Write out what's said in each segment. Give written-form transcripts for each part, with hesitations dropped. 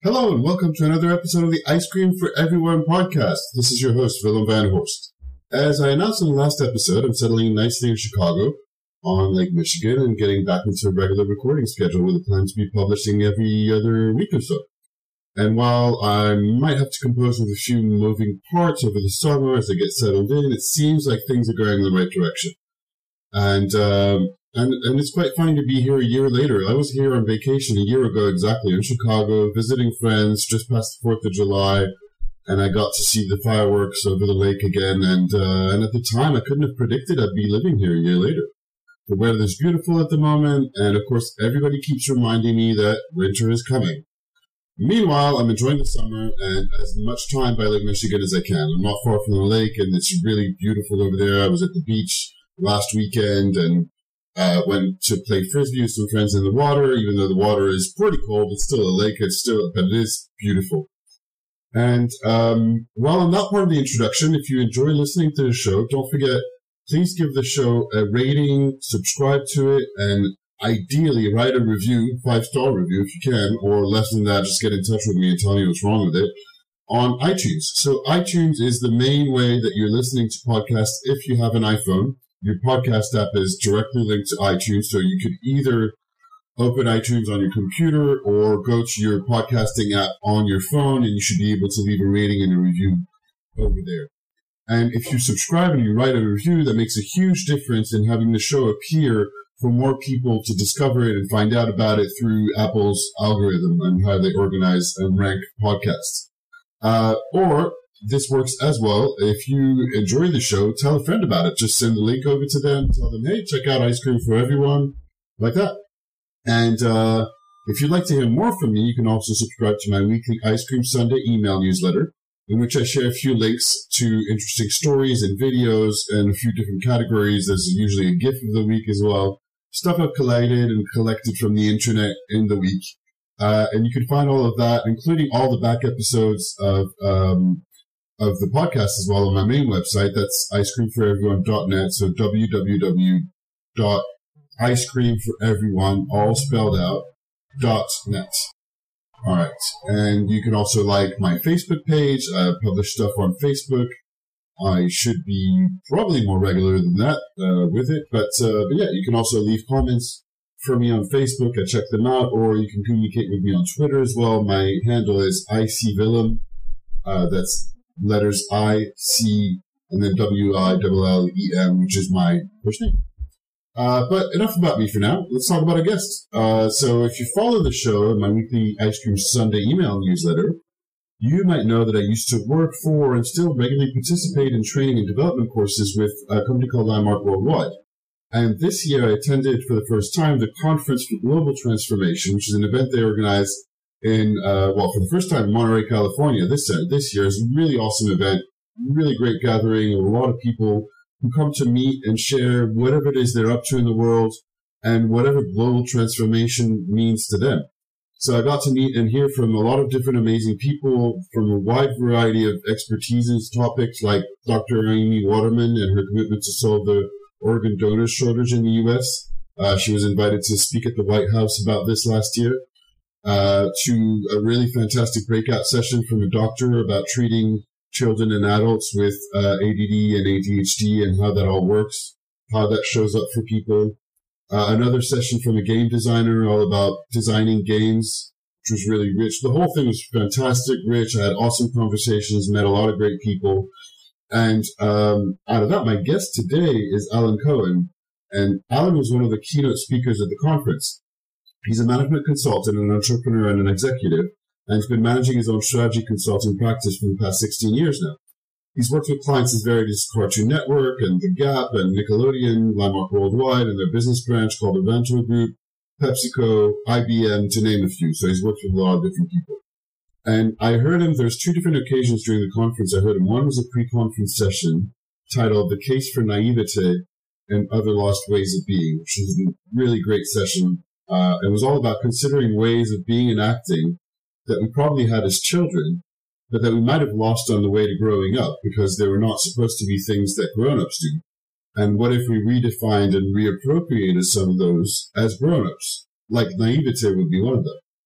Hello and welcome to another episode of the Ice Cream for Everyone podcast. This is your host, Willem Van Horst. As I announced in the last episode, I'm settling nicely in Chicago on Lake Michigan and getting back into a regular recording schedule with a plan to be publishing every other week or so. And while I might have to compose with a few moving parts over the summer as I get settled in, it seems like things are going in the right direction. And it's quite funny to be here a year later. I was here on vacation a year ago exactly in Chicago, visiting friends just past the 4th of July, and I got to see the fireworks over the lake again. And at the time, I couldn't have predicted I'd be living here a year later. The weather is beautiful at the moment, and of course, everybody keeps reminding me that winter is coming. Meanwhile, I'm enjoying the summer and as much time by Lake Michigan as I can. I'm not far from the lake, and it's really beautiful over there. I was at the beach last weekend and went to play frisbee with some friends in the water. Even though the water is pretty cold, it's still a lake. But it is beautiful. And while I'm not part of the introduction, if you enjoy listening to the show, don't forget, please give the show a rating, subscribe to it, and ideally write a review, 5-star review if you can, or less than that, just get in touch with me and tell me what's wrong with it, on iTunes. So iTunes is the main way that you're listening to podcasts if you have an iPhone. Your podcast app is directly linked to iTunes, so you could either open iTunes on your computer or go to your podcasting app on your phone, and you should be able to leave a rating and a review over there. And if you subscribe and you write a review, that makes a huge difference in having the show appear for more people to discover it and find out about it through Apple's algorithm and how they organize and rank podcasts. Or this works as well. If you enjoy the show, tell a friend about it. Just send the link over to them. Tell them, hey, check out Ice Cream for Everyone, like that. And if you'd like to hear more from me, you can also subscribe to my weekly Ice Cream Sunday email newsletter, in which I share a few links to interesting stories and videos and a few different categories. There's usually a GIF of the week as well. Stuff I've collated and collected from the internet in the week. And you can find all of that, including all the back episodes of the podcast as well on my main website. That's icecreamforeveryone.net. So www.icecreamforeveryone, all spelled out, .net. All right. And you can also like my Facebook page. I publish stuff on Facebook. I should be probably more regular than that with it. But yeah, you can also leave comments for me on Facebook. I check them out. Or you can communicate with me on Twitter as well. My handle is ICWillem. That's letters I, C, and then WILLEM, which is my first name. But enough about me for now. Let's talk about our guests. So if you follow the show in my weekly Ice Cream Sunday email newsletter, you might know that I used to work for and still regularly participate in training and development courses with a company called Landmark Worldwide. And this year I attended for the first time the Conference for Global Transformation, which is an event they organized in, for the first time in Monterey, California this year. Is a really awesome event, really great gathering of a lot of people who come to meet and share whatever it is they're up to in the world and whatever global transformation means to them. So I got to meet and hear from a lot of different amazing people from a wide variety of expertise topics, like Dr. Amy Waterman and her commitment to solve the organ donor shortage in the U.S. She was invited to speak at the White House about this last year. To a really fantastic breakout session from a doctor about treating children and adults with ADD and ADHD and how that all works, how that shows up for people. Another session from a game designer all about designing games, which was really rich. The whole thing was fantastic, rich. I had awesome conversations, met a lot of great people. And out of that, my guest today is Alan Cohen. And Alan was one of the keynote speakers at the conference. He's a management consultant, an entrepreneur, and an executive, and he's been managing his own strategy consulting practice for the past 16 years now. He's worked with clients as varied as Cartoon Network and The Gap and Nickelodeon, Landmark Worldwide, and their business branch called Avanto Group, PepsiCo, IBM, to name a few. So he's worked with a lot of different people. And I heard him, there's two different occasions during the conference I heard him. One was a pre-conference session titled The Case for Naivete and Other Lost Ways of Being, which was a really great session. It was all about considering ways of being and acting that we probably had as children, but that we might have lost on the way to growing up because they were not supposed to be things that grown-ups do. And what if we redefined and reappropriated some of those as grown-ups? Like naivete would be one of them.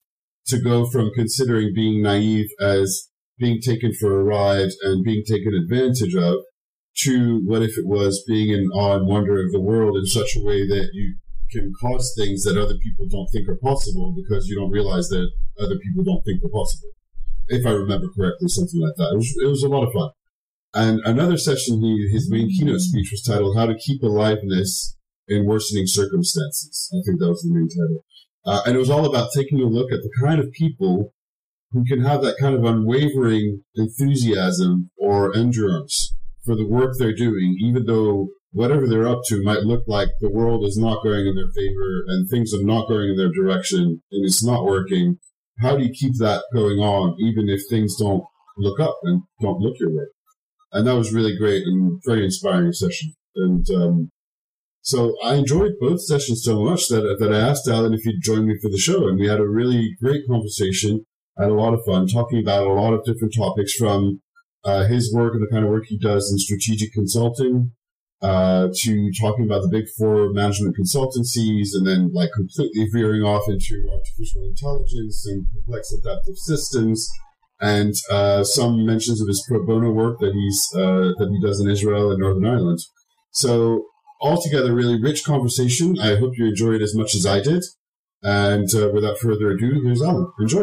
to go from considering being naive as being taken for a ride and being taken advantage of to what if it was being in awe and wonder of the world in such a way that you can cause things that other people don't think are possible because you don't realize that other people don't think are possible. If I remember correctly, something like that. It was a lot of fun. And another session, his main keynote speech was titled "How to Keep Aliveness in Worsening Circumstances." I think that was the main title. And it was all about taking a look at the kind of people who can have that kind of unwavering enthusiasm or endurance for the work they're doing, even though whatever they're up to might look like the world is not going in their favor and things are not going in their direction and it's not working. How do you keep that going on even if things don't look up and don't look your way? And that was really great and very inspiring session. And so I enjoyed both sessions so much that I asked Alan if he'd join me for the show. And we had a really great conversation. I had a lot of fun talking about a lot of different topics from his work and the kind of work he does in strategic consulting to talking about the big four management consultancies and then like completely veering off into artificial intelligence and complex adaptive systems. And some mentions of his pro bono work that he does in Israel and Northern Ireland. So altogether, really rich conversation. I hope you enjoyed it as much as I did. And without further ado, here's Alan. Enjoy.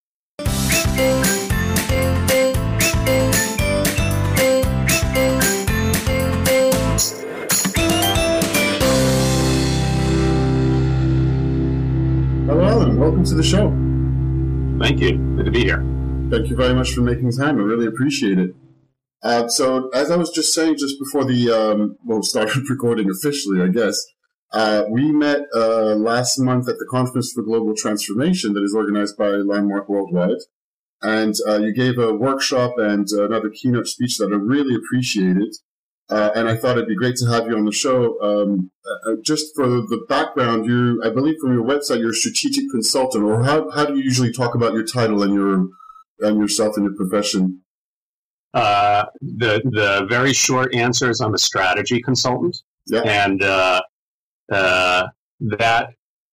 Hello, Alan. Welcome to the show. Thank you. Good to be here. Thank you very much for making time. I really appreciate it. So, as I was just saying just before the started recording officially, I guess, we met last month at the Conference for Global Transformation that is organized by Landmark Worldwide. And you gave a workshop and another keynote speech that I really appreciated. And I thought it'd be great to have you on the show. Just for the background, I believe from your website, you're a strategic consultant, or how do you usually talk about your title and yourself and your profession? The very short answer is I'm a strategy consultant. Yeah. And that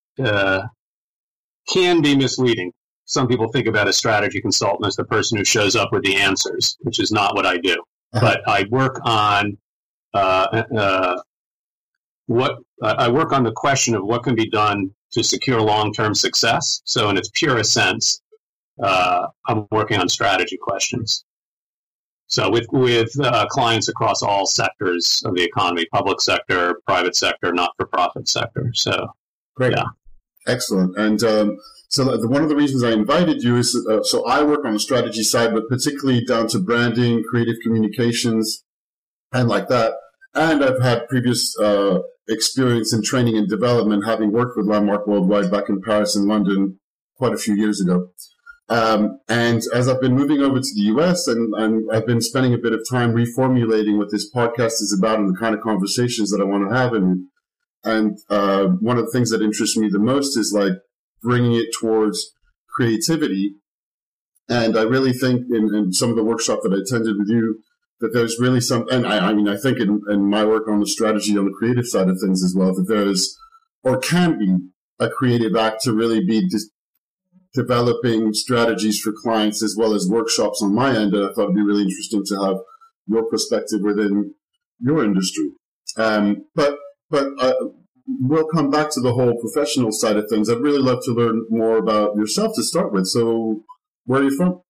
can be misleading. Some people think about a strategy consultant as the person who shows up with the answers, which is not what I do. Uh-huh. But I work on I work on the question of what can be done to secure long-term success. So in its purest sense, I'm working on strategy questions. So with clients across all sectors of the economy, public sector, private sector, not-for-profit sector. So, great. Yeah. Excellent. And so one of the reasons I invited you is, so I work on the strategy side, but particularly down to branding, creative communications, and like that. And I've had previous experience in training and development, having worked with Landmark Worldwide back in Paris and London quite a few years ago. And as I've been moving over to the US and I've been spending a bit of time reformulating what this podcast is about and the kind of conversations that I want to have. And one of the things that interests me the most is like bringing it towards creativity. And I really think in some of the workshops that I attended with you, that there's really some, and I think in my work on the strategy on the creative side of things as well, that there's, or can be, a creative act to really be developing strategies for clients as well as workshops on my end. And I thought it'd be really interesting to have your perspective within your industry. But we'll come back to the whole professional side of things. I'd really love to learn more about yourself to start with. So where are you from?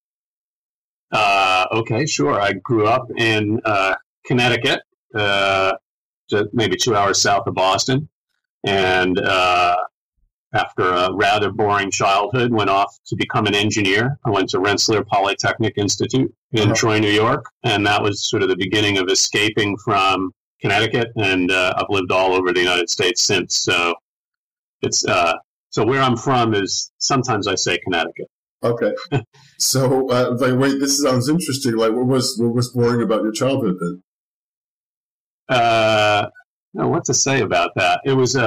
Okay, sure. I grew up in Connecticut, maybe 2 hours south of Boston. And after a rather boring childhood, went off to become an engineer. I went to Rensselaer Polytechnic Institute in Troy, New York. And that was sort of the beginning of escaping from Connecticut. And I've lived all over the United States since. So it's so where I'm from is sometimes I say Connecticut. Okay. So, wait, this sounds interesting. Like, what was boring about your childhood then? What to say about that? It was,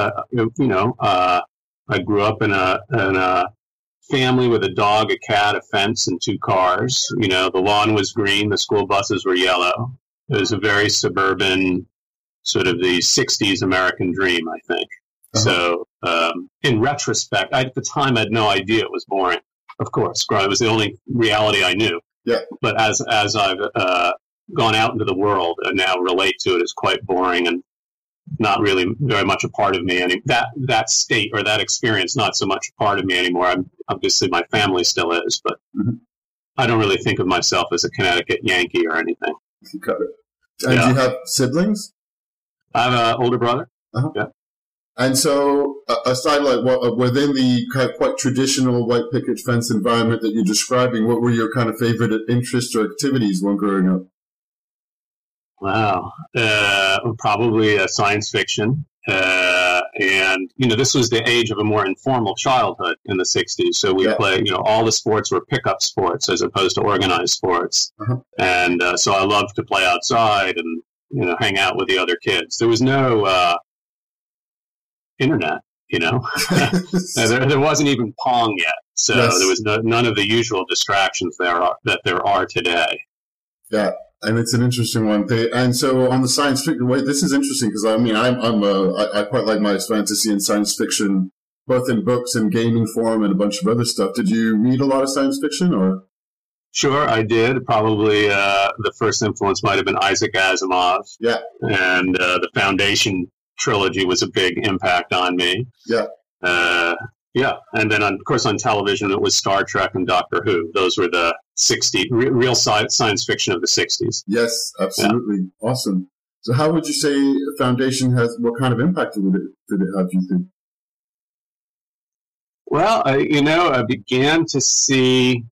I grew up in a family with a dog, a cat, a fence, and 2 cars. You know, the lawn was green, the school buses were yellow. It was a very suburban, sort of the 60s American dream, I think. Uh-huh. So, in retrospect, at the time, I had no idea it was boring. of course. It was the only reality I knew. Yeah. But as I've gone out into the world and now relate to it, is quite boring and not really very much a part of me. And that state or that experience, not so much a part of me anymore. Obviously, my family still is, but I don't really think of myself as a Connecticut Yankee or anything. Got it. And do you have siblings? I have an older brother. Uh-huh. Yeah. And so, aside within the kind of quite traditional white picket fence environment that you're describing, what were your kind of favorite interests or activities when growing up? Wow. Probably science fiction. And, this was the age of a more informal childhood in the 60s. So we played, all the sports were pickup sports as opposed to organized sports. Uh-huh. And so I loved to play outside and, hang out with the other kids. There was no internet, there wasn't even Pong yet. So there was none of the usual distractions that there are today. Yeah. And it's an interesting one. And so on the science fiction, this is interesting because I quite like my fantasy and science fiction, both in books and gaming form and a bunch of other stuff. Did you read a lot of science fiction or? Sure, I did. Probably the first influence might have been Isaac Asimov. Yeah. And the Foundation trilogy was a big impact on me. Yeah. Yeah, and then of course on television it was Star Trek and Doctor Who. Those were the 60s, real science fiction of the 60s. Yes, absolutely. Yeah. Awesome. So how would you say Foundation what kind of impact did it have, do you think? Well, I began to see,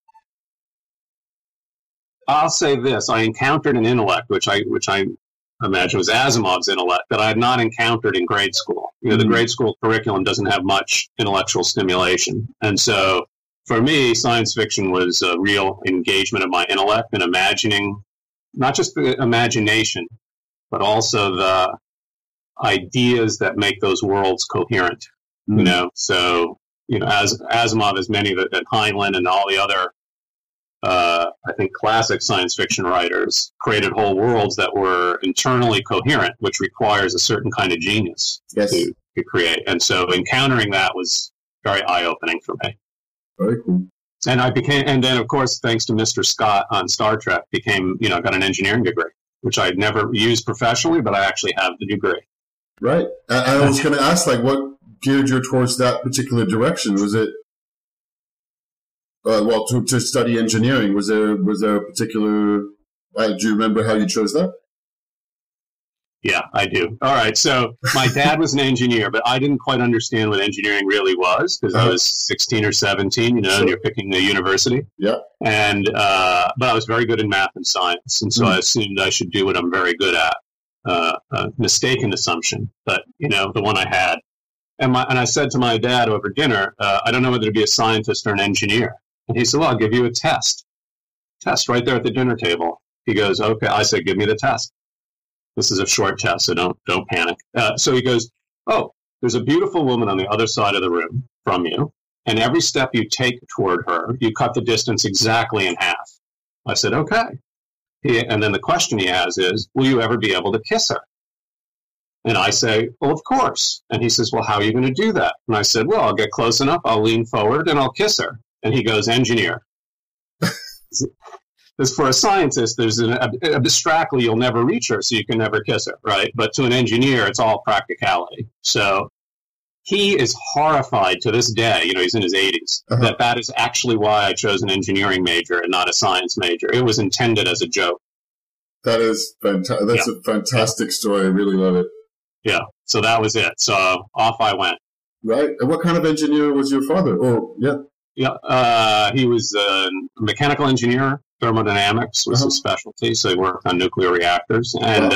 I'll say this, I encountered an intellect, which I imagine was Asimov's intellect, that I had not encountered in grade school. The grade school curriculum doesn't have much intellectual stimulation. And so for me, science fiction was a real engagement of my intellect and imagining, not just the imagination, but also the ideas that make those worlds coherent. So, as Asimov, as many that Heinlein and all the other I think classic science fiction writers created whole worlds that were internally coherent, which requires a certain kind of genius to create. And so encountering that was very eye-opening for me. Very cool. And then of course, thanks to Mr. Scott on Star Trek, got an engineering degree, which I'd never used professionally, but I actually have the degree. Right. I was going to ask, what geared you towards that particular direction? Was it to study engineering? Was there a particular? Do you remember how you chose that? Yeah, I do. All right. So my dad was an engineer, but I didn't quite understand what engineering really was because I was 16 or 17. Sure. And you're picking the university. Yeah. And but I was very good in math and science, and so I assumed I should do what I'm very good at. A mistaken assumption, but the one I had. And I said to my dad over dinner, I don't know whether to be a scientist or an engineer. And he said, well, I'll give you a test. Test right there at the dinner table. He goes, okay. I said, give me the test. This is a short test, so don't panic. So he goes, oh, there's a beautiful woman on the other side of the room from you, and every step you take toward her, you cut the distance exactly in half. I said, okay. And then the question he has is, will you ever be able to kiss her? And I say, well, of course. And he says, well, how are you going to do that? And I said, well, I'll get close enough, I'll lean forward, and I'll kiss her. And he goes, engineer. Because for a scientist, there's abstractly, you'll never reach her, so you can never kiss her, right? But to an engineer, it's all practicality. So he is horrified to this day, he's in his 80s, that is actually why I chose an engineering major and not a science major. It was intended as a joke. That is fantastic. That's a fantastic story. I really love it. Yeah. So that was it. So off I went. Right. And what kind of engineer was your father? Oh, yeah. Yeah. He was a mechanical engineer. Thermodynamics was his specialty. So he worked on nuclear reactors. And,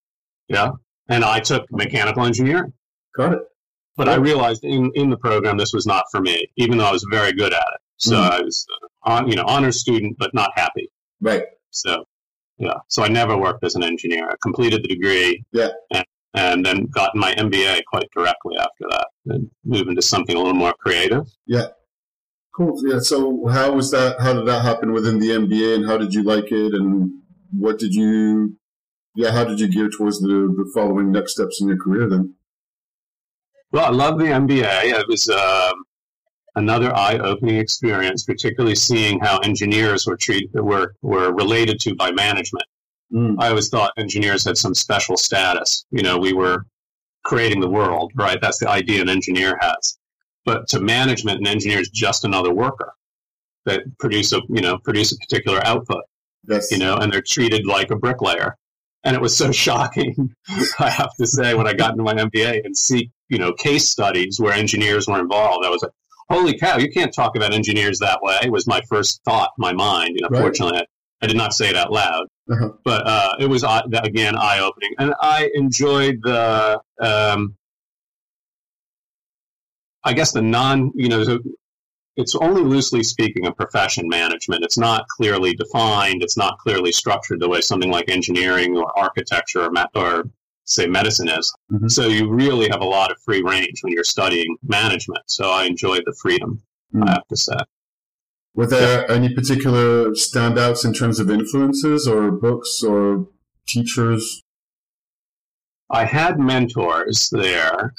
and I took mechanical engineering. Got it. But I realized in the program, this was not for me, even though I was very good at it. So I was, honors student, but not happy. Right. So, so I never worked as an engineer. I completed the degree. Yeah. And then got my MBA quite directly after that, and moved into something a little more creative. Yeah. Cool. Yeah. So how did that happen within the MBA, and how did you like it, and how did you gear towards the following next steps in your career then? Well, I love the MBA. It was, another eye-opening experience, particularly seeing how engineers were related to by management. I always thought engineers had some special status. We were creating the world, right? That's the idea an engineer has. But to management, an engineer is just another worker that produce a particular output. Yes. And they're treated like a bricklayer. And it was so shocking, I have to say, when I got into my MBA and see, case studies where engineers were involved. I was like, holy cow, you can't talk about engineers that way, was my first thought in my mind. Right. Fortunately, I did not say it out loud. But it was, again, eye-opening. And I enjoyed the, I guess it's only loosely speaking a profession, management. It's not clearly defined. It's not clearly structured the way something like engineering or architecture or say, medicine is. Mm-hmm. So you really have a lot of free range when you're studying management. So I enjoyed the freedom, I have to say. Were there any particular standouts in terms of influences or books or teachers? I had mentors there.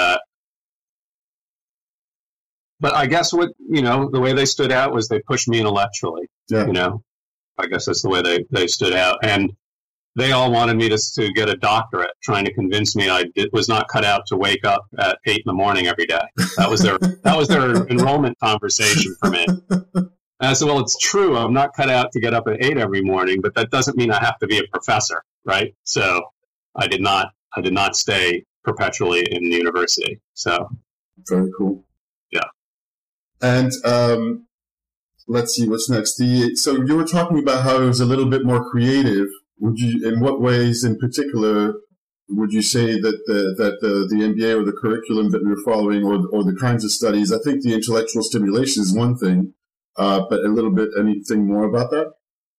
But I guess the way they stood out was they pushed me intellectually. Yeah. I guess that's the way they stood out. And they all wanted me to get a doctorate, trying to convince me I was not cut out to wake up at 8 in the morning every day. That was their enrollment conversation for me. And I said, well, it's true. I'm not cut out to get up at 8 every morning, but that doesn't mean I have to be a professor, right? So I did not stay perpetually in the university. So very cool. Yeah. And let's see what's next. So you were talking about how it was a little bit more creative. In what ways, in particular, would you say that the MBA or the curriculum that we're following, or the kinds of studies? I think the intellectual stimulation is one thing, but a little bit anything more about that?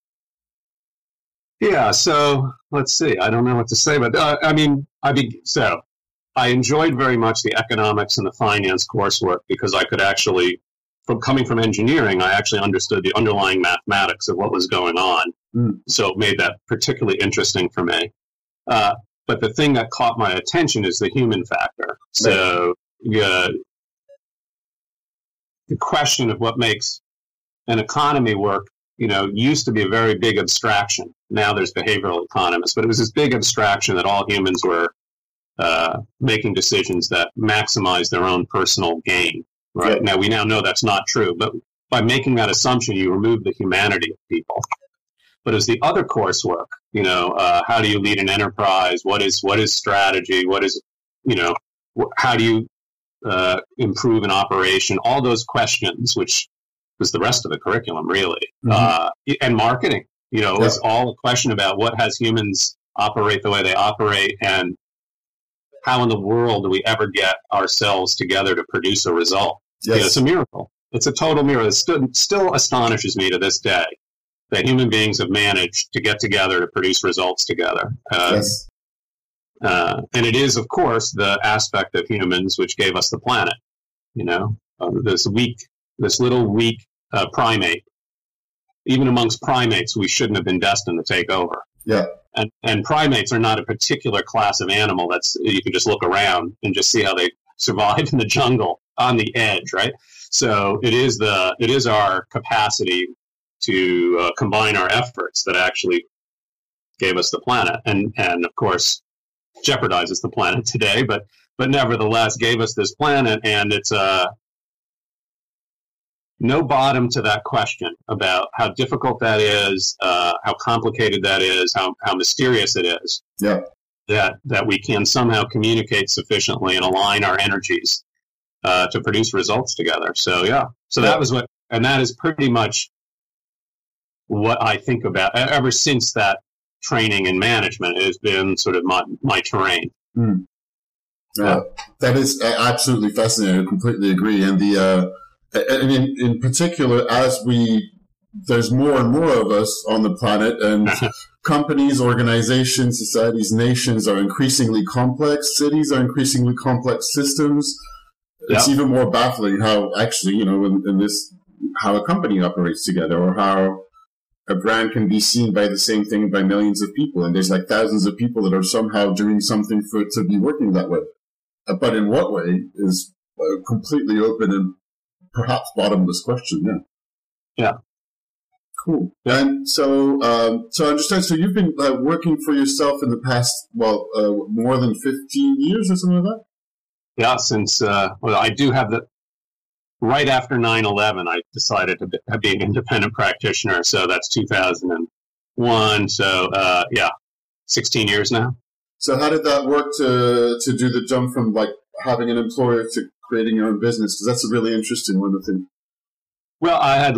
Yeah. So let's see. I don't know what to say, but I enjoyed very much the economics and the finance coursework because I could actually. Coming from engineering, I actually understood the underlying mathematics of what was going on. So it made that particularly interesting for me. But the thing that caught my attention is the human factor. So the question of what makes an economy work, used to be a very big abstraction. Now there's behavioral economists, but it was this big abstraction that all humans were making decisions that maximize their own personal gain. Right. Yeah. Now, we now know that's not true, but by making that assumption, you remove the humanity of people. But as the other coursework, how do you lead an enterprise? What is strategy? What is, how do you improve an operation? All those questions, which was the rest of the curriculum, really. Mm-hmm. And marketing, it was all a question about what has humans operate the way they operate, and how in the world do we ever get ourselves together to produce a result? Yes. It's a miracle. It's a total miracle. It still astonishes me to this day that human beings have managed to get together to produce results together. Yes. And it is, of course, the aspect of humans which gave us the planet. This little weak primate. Even amongst primates, we shouldn't have been destined to take over. Yeah. And primates are not a particular class of animal that's you can just look around and just see how they survive in the jungle on the edge, right? So it is our capacity to combine our efforts that actually gave us the planet, and of course jeopardizes the planet today, but nevertheless gave us this planet, and it's no bottom to that question about how difficult that is, how complicated that is, how mysterious it is. Yeah. That we can somehow communicate sufficiently and align our energies to produce results together. So that was that is pretty much what I think about ever since that training in management. It has been sort of my terrain. Mm. That is absolutely fascinating. I completely agree. And in particular, as there's more and more of us on the planet, and companies, organizations, societies, nations are increasingly complex. Cities are increasingly complex systems. It's even more baffling how actually, in this, how a company operates together, or how a brand can be seen by the same thing by millions of people. And there's like thousands of people that are somehow doing something for it to be working that way. But in what way is completely open and perhaps bottomless question. Yeah. Yeah. Cool. And so I understand. So you've been working for yourself in the past, more than 15 years or something like that. Yeah, since I do have right after 9/11, I decided to be an independent practitioner. So that's 2001. So 16 years now. So how did that work to do the jump from like having an employer to creating your own business? Because that's a really interesting one, I think. Well, I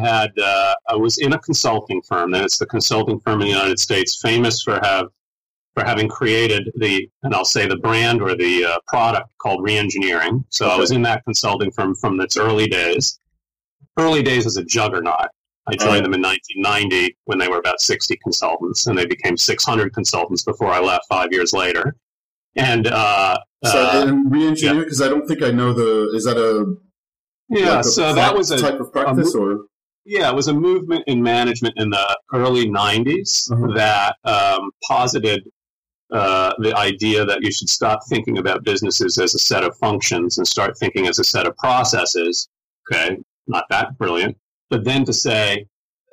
was in a consulting firm, and it's the consulting firm in the United States famous for having created the brand or the product called Reengineering. So I was in that consulting firm from its early days. Early days as a juggernaut. I joined them in 1990 when they were about 60 consultants, and they became 600 consultants before I left 5 years later. And Reengineering, because I don't think I know is that a that was a type of practice, or it was a movement in management in the early 90s that posited the idea that you should stop thinking about businesses as a set of functions and start thinking as a set of processes. Okay, not that brilliant, but then to say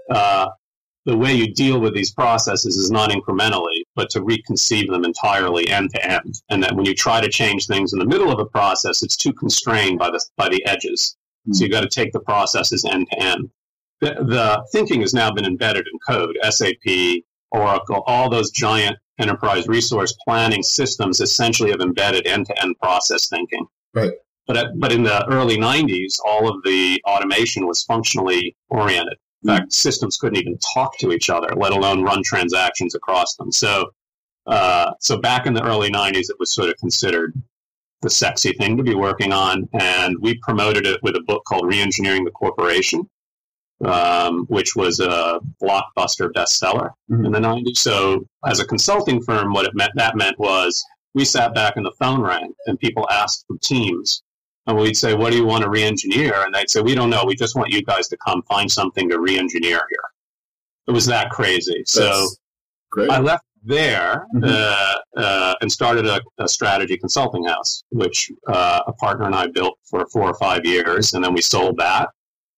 the way you deal with these processes is not incrementally, but to reconceive them entirely end to end, and that when you try to change things in the middle of a process, it's too constrained by the edges. So you've got to take the processes end to end. The thinking has now been embedded in code. SAP, Oracle, all those giant enterprise resource planning systems essentially have embedded end-to-end process thinking. Right. But in the early 90s, all of the automation was functionally oriented. In fact, systems couldn't even talk to each other, let alone run transactions across them. So back in the early 90s, it was sort of considered the sexy thing to be working on, and we promoted it with a book called Reengineering the Corporation, which was a blockbuster bestseller in the 90s. So as a consulting firm, what that meant was we sat back and the phone rang, and people asked for teams. And we'd say, what do you want to re-engineer? And they'd say, we don't know. We just want you guys to come find something to re-engineer here. It was that crazy. So great. I left there and started a strategy consulting house, which a partner and I built for 4 or 5 years, and then we sold that.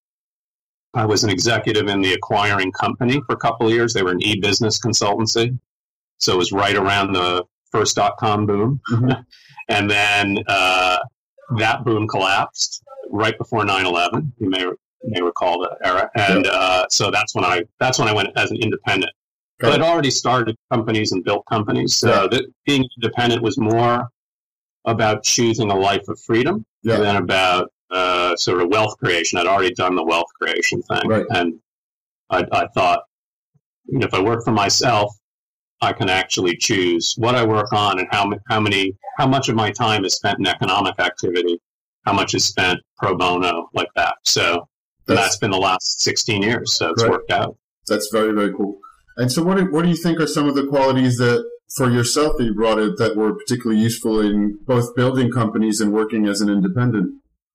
I was an executive in the acquiring company for a couple of years. They were an e-business consultancy. So it was right around the first .com boom. And then that boom collapsed right before 9/11. You may recall the era. And so that's when I went as an independent. But I'd already started companies and built companies. So being independent was more about choosing a life of freedom than about sort of wealth creation. I'd already done the wealth creation thing. Right. And I thought, if I work for myself, I can actually choose what I work on and how much of my time is spent in economic activity, how much is spent pro bono like that. So that's been the last 16 years. So it's worked out. That's very, very cool. And so what do you think are some of the qualities that for yourself that you brought in that were particularly useful in both building companies and working as an independent?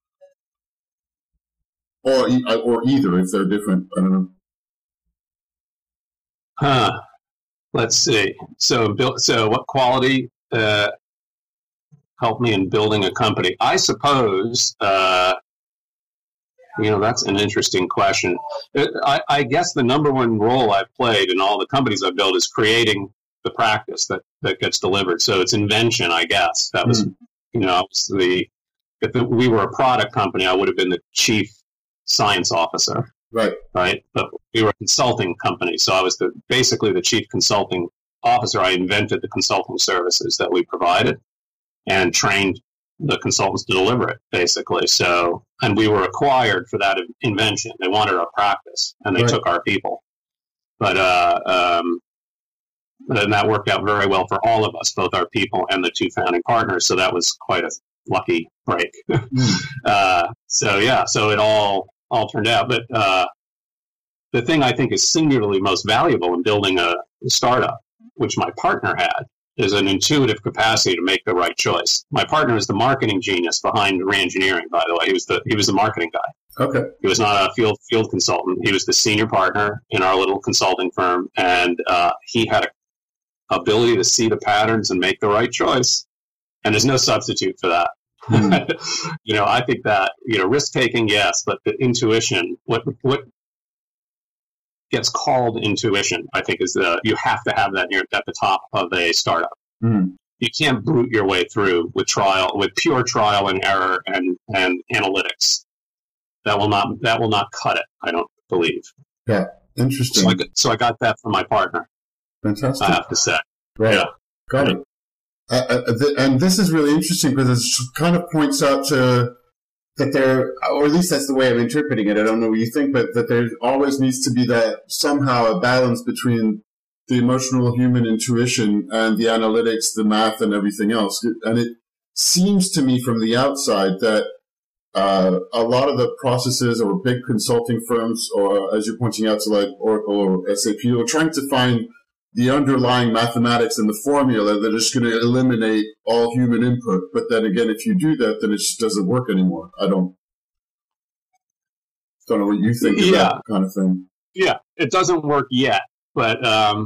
Or either, if they're different. I don't know. Let's see. So what quality helped me in building a company? I suppose, that's an interesting question. I guess the number one role I've played in all the companies I've built is creating the practice that gets delivered. So it's invention, I guess. That was, if we were a product company, I would have been the chief science officer. Right. But we were a consulting company. So I was basically the chief consulting officer. I invented the consulting services that we provided and trained the consultants to deliver it, basically. So, and we were acquired for that invention. They wanted our practice, and they took our people. But and that worked out very well for all of us, both our people and the 2 founding partners. So that was quite a lucky break. So it all turned out. But the thing I think is singularly most valuable in building a startup, which my partner had, is an intuitive capacity to make the right choice. My partner is the marketing genius behind Reengineering, by the way. He was the marketing guy. Okay. He was not a field consultant. He was the senior partner in our little consulting firm, and he had an ability to see the patterns and make the right choice. And there's no substitute for that. I think that, risk taking, yes, but the intuition, what gets called intuition, I think, is you have to have that at the top of a startup. You can't brute your way through with pure trial and error and analytics. That will not cut it, I don't believe. Yeah, interesting. So I got that from my partner. Fantastic. I have to say. Right. Yeah. Got it. And this is really interesting because it kind of points out to that there, or at least that's the way I'm interpreting it. I don't know what you think, but that there always needs to be that somehow a balance between the emotional human intuition and the analytics, the math, and everything else. And it seems to me from the outside that a lot of the processes or big consulting firms, or as you're pointing out to like Oracle or SAP, are trying to find the underlying mathematics and the formula that is going to eliminate all human input. But then again, if you do that, then it just doesn't work anymore. I don't know what you think of that kind of thing. Yeah, it doesn't work yet. But,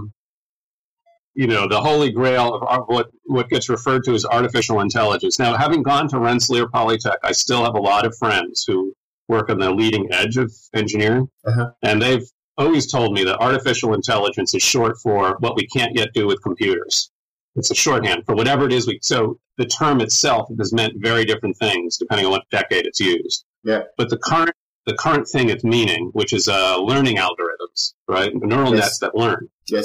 the holy grail of what gets referred to as artificial intelligence. Now, having gone to Rensselaer Polytech, I still have a lot of friends who work on the leading edge of engineering. And they've always told me that artificial intelligence is short for what we can't yet do with computers. It's a shorthand for whatever it is. So the term itself has meant very different things depending on what decade it's used. Yeah. But the current thing it's meaning, which is learning algorithms, right? Neural nets that learn. Yes.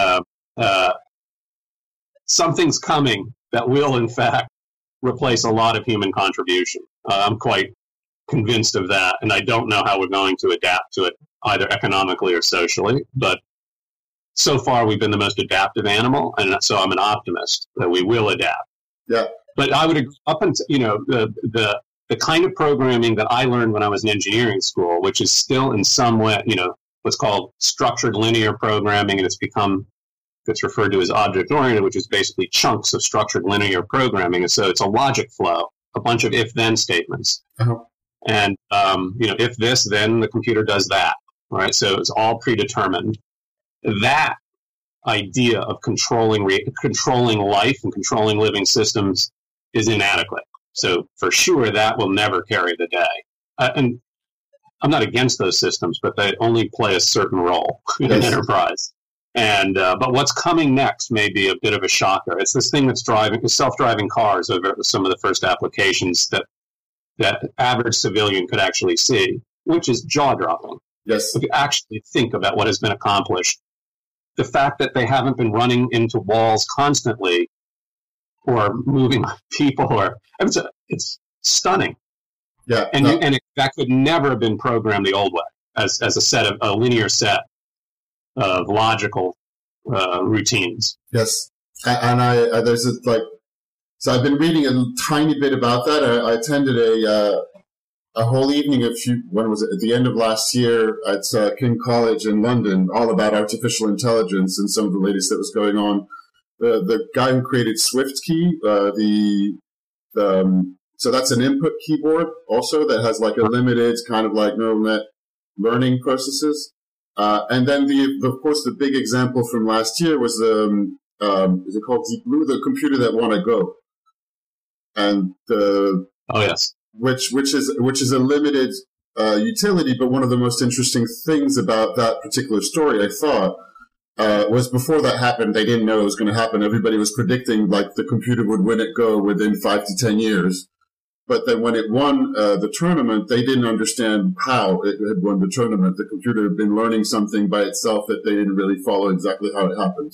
Something's coming that will, in fact, replace a lot of human contribution. I'm quite convinced of that, and I don't know how we're going to adapt to it, either economically or socially. But so far, we've been the most adaptive animal, and so I'm an optimist that we will adapt. Yeah. But I would agree, up until the kind of programming that I learned when I was in engineering school, which is still in some way, what's called structured linear programming, and it's referred to as object-oriented, which is basically chunks of structured linear programming. And so it's a logic flow, a bunch of if-then statements. And, if this, then the computer does that, right? So it's all predetermined. That idea of controlling life and controlling living systems is inadequate. So for sure, that will never carry the day. And I'm not against those systems, but they only play a certain role in an enterprise. And but what's coming next may be a bit of a shocker. It's this thing that's self-driving cars are some of the first applications that average civilian could actually see, which is jaw-dropping. Yes. If you actually think about what has been accomplished, the fact that they haven't been running into walls constantly or moving people, it's stunning. Yeah. And that could never have been programmed the old way as a linear set of logical routines. Yes, and so I've been reading a tiny bit about that. I attended a whole evening when was it? At the end of last year at King College in London, all about artificial intelligence and some of the latest that was going on. The guy who created SwiftKey, so that's an input keyboard also that has like a limited kind of like neural net learning processes. And then of course, the big example from last year was is it called Deep Blue, the computer that won a Go, and which is a limited utility. But one of the most interesting things about that particular story, I thought, was before that happened, they didn't know it was going to happen. Everybody was predicting like the computer would win at Go within 5 to 10 years. But then when it won the tournament, they didn't understand how it had won the tournament. The computer had been learning something by itself that they didn't really follow exactly how it happened.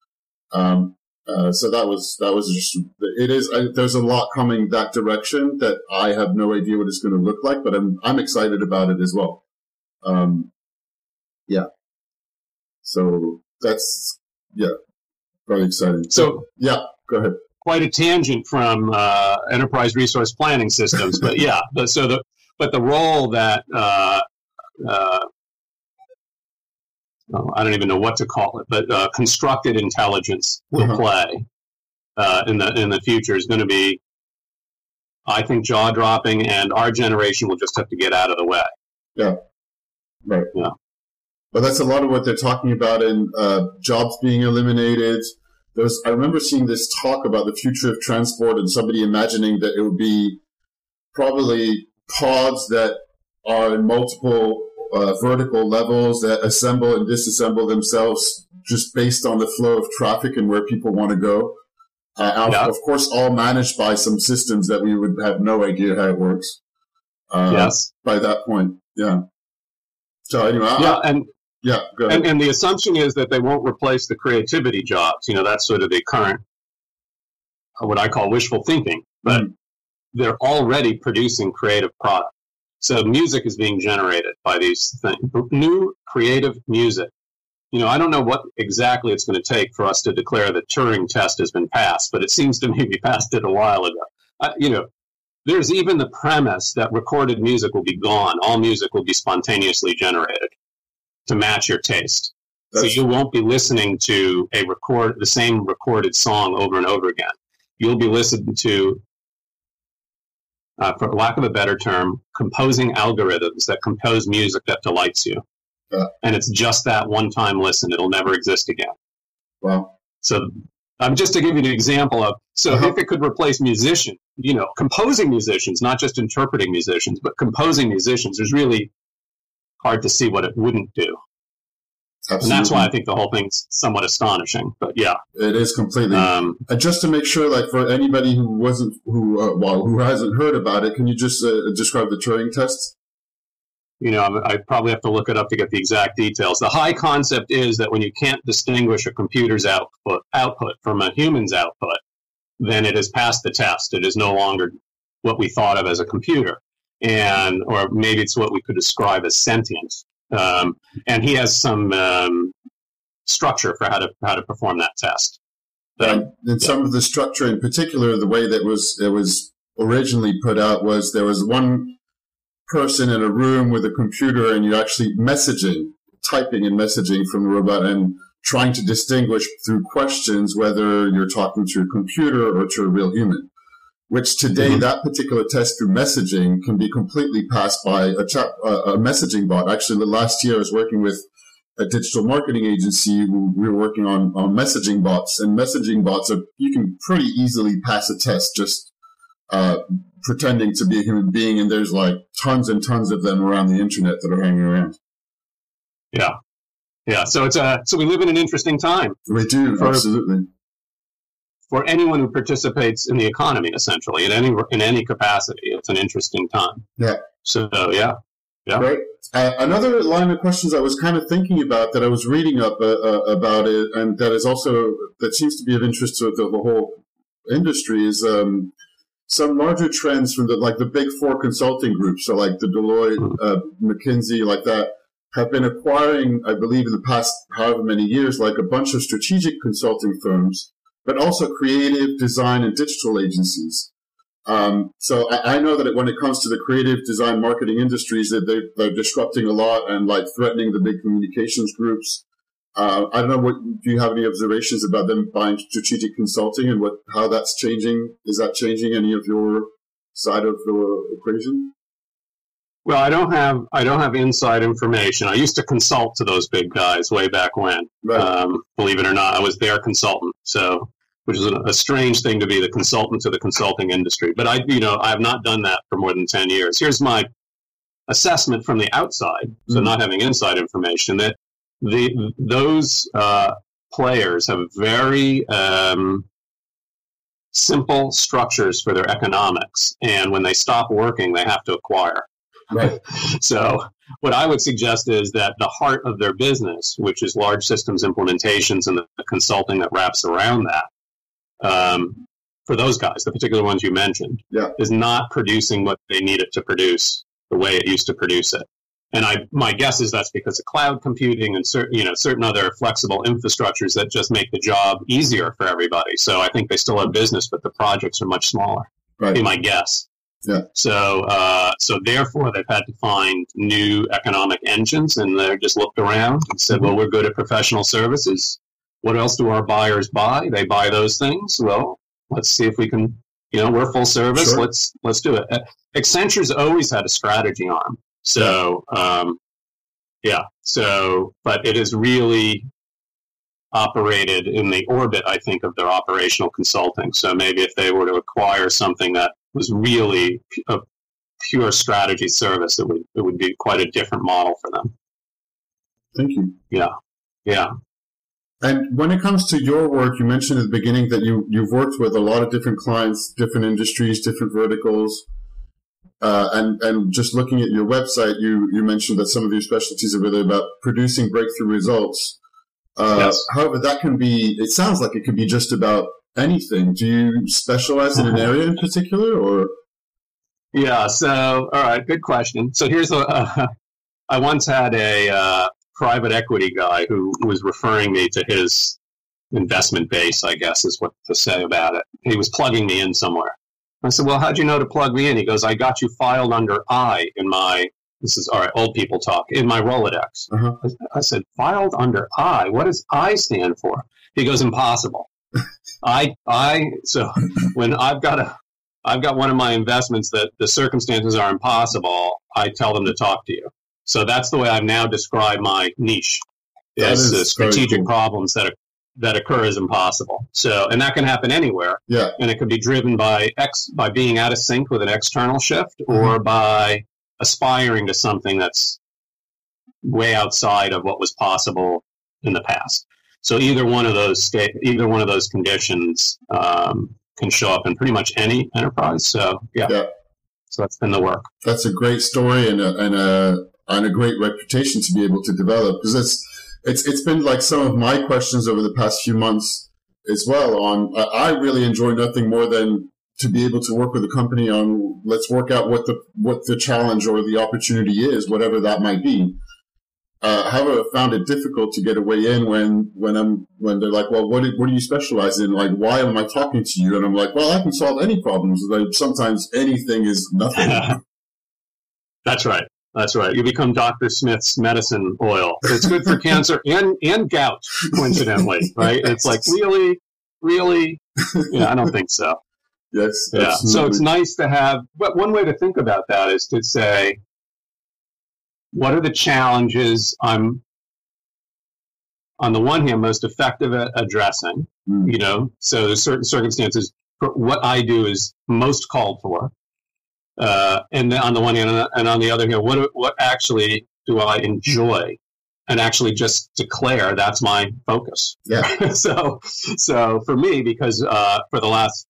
So that was just, it is, there's a lot coming that direction that I have no idea what it's going to look like, but I'm excited about it as well. Yeah. So that's, very exciting. So, yeah, go ahead. Quite a tangent from enterprise resource planning systems, but the role that I don't even know what to call it, but constructed intelligence will play in the future is going to be, I think, jaw-dropping, and our generation will just have to get out of the way. Yeah, right. Yeah. But that's a lot of what they're talking about in jobs being eliminated. I remember seeing this talk about the future of transport and somebody imagining that it would be probably pods that are in multiple vertical levels that assemble and disassemble themselves just based on the flow of traffic and where people want to go. Of course, all managed by some systems that we would have no idea how it works. Yes. By that point, yeah. So anyway, go ahead. And the assumption is that they won't replace the creativity jobs. That's sort of the current, what I call wishful thinking. But they're already producing creative product. So music is being generated by these things, new creative music. I don't know what exactly it's going to take for us to declare the Turing test has been passed, but it seems to me we passed it a while ago. There's even the premise that recorded music will be gone. All music will be spontaneously generated to match your taste. So you won't be listening to the same recorded song over and over again. You'll be listening to, for lack of a better term, composing algorithms that compose music that delights you. Yeah. And it's just that one-time listen. It'll never exist again. Wow. So just to give you an example of, if it could replace musicians, composing musicians, not just interpreting musicians, but composing musicians, there's really hard to see what it wouldn't do. Absolutely. And that's why I think the whole thing's somewhat astonishing. But yeah, it is completely. And just to make sure, like for anybody who hasn't heard about it, can you just describe the Turing test? I probably have to look it up to get the exact details. The high concept is that when you can't distinguish a computer's output from a human's output, then it has passed the test. It is no longer what we thought of as a computer, or maybe it's what we could describe as sentient. And he has some structure for how to perform that test. And some of the structure, in particular, the way that it was originally put out was there was one person in a room with a computer, and you're actually typing and messaging from the robot, and trying to distinguish through questions whether you're talking to a computer or to a real human. Which today, that particular test through messaging can be completely passed by a messaging bot. Actually, last year I was working with a digital marketing agency. We were working on messaging bots, and messaging bots you can pretty easily pass a test just pretending to be a human being, and there's like tons and tons of them around the internet that are hanging around. Yeah. So so we live in an interesting time. We do, absolutely. For anyone who participates in the economy, essentially, in any capacity, it's an interesting time. Yeah. So yeah. Right. Another line of questions I was kind of thinking about that I was reading up about it, and that seems to be of interest to the whole industry is some larger trends from the big four consulting groups, so like the Deloitte, McKinsey, like that, have been acquiring, I believe, in the past however many years, like a bunch of strategic consulting firms, but also creative design and digital agencies. So I know that when it comes to the creative design marketing industries, that they're disrupting a lot and like threatening the big communications groups. I don't know, do you have any observations about them buying strategic consulting and how that's changing? Is that changing any of your side of the equation? Well, I don't have inside information. I used to consult to those big guys way back when. Right. Believe it or not, I was their consultant. So, which is a strange thing to be the consultant to the consulting industry. But I have not done that for more than 10 years. Here's my assessment from the outside, so not having inside information, that those players have very simple structures for their economics, and when they stop working, they have to acquire. Right. So what I would suggest is that the heart of their business, which is large systems implementations and the consulting that wraps around that, for those guys, the particular ones you mentioned, is not producing what they need it to produce the way it used to produce it. And my guess is that's because of cloud computing and certain other flexible infrastructures that just make the job easier for everybody. So I think they still have business, but the projects are much smaller. Right. Be my guess. Yeah. So therefore they've had to find new economic engines, and they're just looked around and said, well, we're good at professional services. What else do our buyers buy? They buy those things. Well, let's see if we can, we're full service. Sure. Let's do it. Accenture's always had a strategy arm. So, but it has really operated in the orbit, I think, of their operational consulting. So maybe if they were to acquire something that was really pure strategy service, it would be quite a different model for them. Thank you. Yeah. And when it comes to your work, you mentioned at the beginning that you've worked with a lot of different clients, different industries, different verticals. And just looking at your website, you mentioned that some of your specialties are really about producing breakthrough results. Yes. However, it sounds like it could be just about anything. Do you specialize in an area in particular, or? Yeah. So, all right, good question. So here's I once had a private equity guy who was referring me to his investment base, I guess is what to say about it. He was plugging me in somewhere. I said, well, how'd you know to plug me in? He goes, I got you filed under I in my, this is all right, old people talk, in my Rolodex. Uh-huh. I said, filed under I? What does I stand for? He goes, impossible. So when I've got one of my investments that the circumstances are impossible, I tell them to talk to you. So that's the way I've now described my niche. Is the strategic problems that occur as impossible. So, and that can happen anywhere. Yeah. And it could be driven by being out of sync with an external shift, or by aspiring to something that's way outside of what was possible in the past. So either one of those conditions can show up in pretty much any enterprise. So yeah. So that's been the work. That's a great story and a great reputation to be able to develop, because it's been like some of my questions over the past few months as well. I really enjoy nothing more than to be able to work with a company on, let's work out what the challenge or the opportunity is, whatever that might be. However, I found it difficult to get a way in when they're like, well, what do you specialize in? Like, why am I talking to you? And I'm like, well, I can solve any problems. Like, sometimes anything is nothing. That's right. You become Dr. Smith's medicine oil. It's good for cancer and gout, coincidentally, right? It's like, really? Yeah, I don't think so. Yes. Yeah. Absolutely. So it's nice to have, but one way to think about that is to say, what are the challenges I'm, on the one hand, most effective at addressing? So there's certain circumstances, what I do is most called for. And then on the one hand, and on the other hand, what actually do I enjoy, and actually just declare that's my focus. Yeah. So for me, because for the last,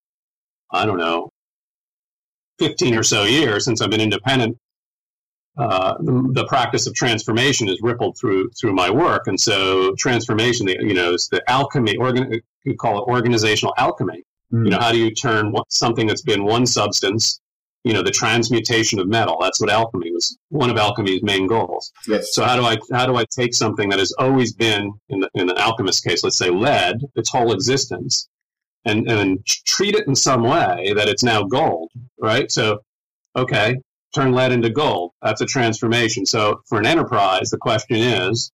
15 or so years since I've been independent, the practice of transformation has rippled through my work, and so transformation, is the alchemy. You call it organizational alchemy. How do you turn something that's been one substance? The transmutation of metal. That's what alchemy was. One of alchemy's main goals. Yes. So how do I take something that has always been, in the alchemist case, let's say lead, its whole existence, and treat it in some way that it's now gold, right? So, okay, turn lead into gold. That's a transformation. So for an enterprise, the question is,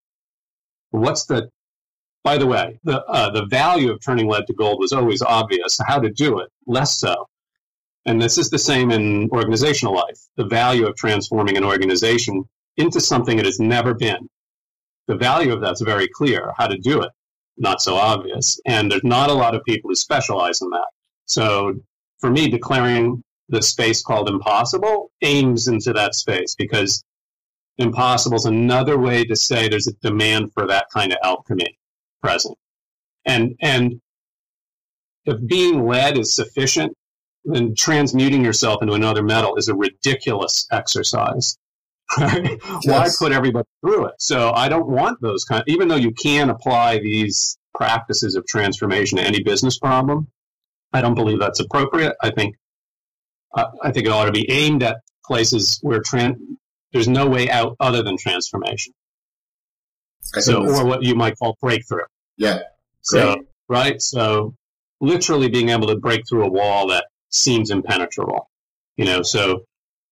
by the way, the value of turning lead to gold was always obvious. How to do it, less so. And this is the same in organizational life. The value of transforming an organization into something it has never been. The value of that's very clear. How to do it, not so obvious. And there's not a lot of people who specialize in that. So for me, declaring the space called impossible aims into that space, because impossible is another way to say there's a demand for that kind of alchemy present. And if being lead is sufficient, then transmuting yourself into another metal is a ridiculous exercise. Right? Yes. Why put everybody through it? So I don't want those even though you can apply these practices of transformation to any business problem, I don't believe that's appropriate. I think it ought to be aimed at places where there's no way out other than transformation. Or what you might call breakthrough. Yeah. So, right? So literally being able to break through a wall that seems impenetrable, so